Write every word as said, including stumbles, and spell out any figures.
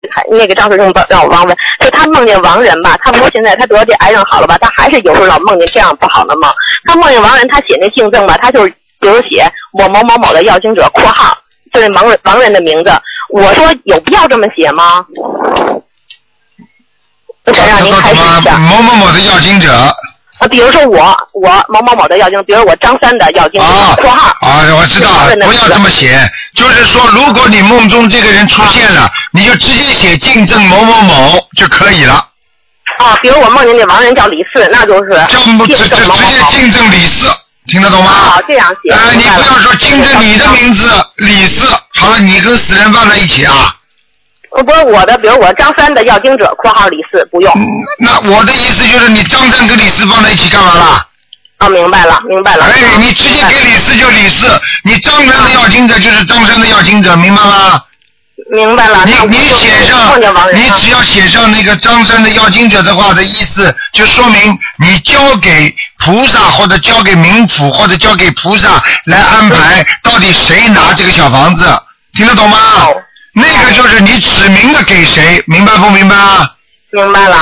那个张师兄让我忘问，就他梦见亡人吧，他不说现在他得这癌症好了吧，他还是有时候老梦见这样不好的梦。他梦见亡人，他写那姓证吧，他就是比如写我某某某的要经者（括号），就是亡人亡人的名字。我说有必要这么写吗？我想让您开始一下。 某某某的要经者。 啊，比如说我我某某某的要经，比如我张三的要经者（括号）。 啊，我知道，不要这么写。就是说，如果你梦中这个人出现了，你就直接写敬赠某某某就可以了。 啊，比如我梦见那亡人叫李四，那就是敬直直直接敬赠李四，听得懂吗？ 好，这样写。 呃，你不要说敬赠你的名字李四，好了，你跟死人放在一起啊。 不是我的，比如我张三的要经者（括号李四）不用。 那我的意思就是你张三跟李四放在一起干嘛了？ 哦，明白了，明白了。 哎，你直接给李四就李四，你张三的要经者就是张三的要经者，明白吗？ 明白了。 你你写上，你只要写上那个张三的要经者的话的意思，就说明你交给菩萨或者交给冥府或者交给菩萨来安排，到底谁拿这个小房子，听得懂吗？那个就是你指明的给谁，明白不明白啊？ 明白了。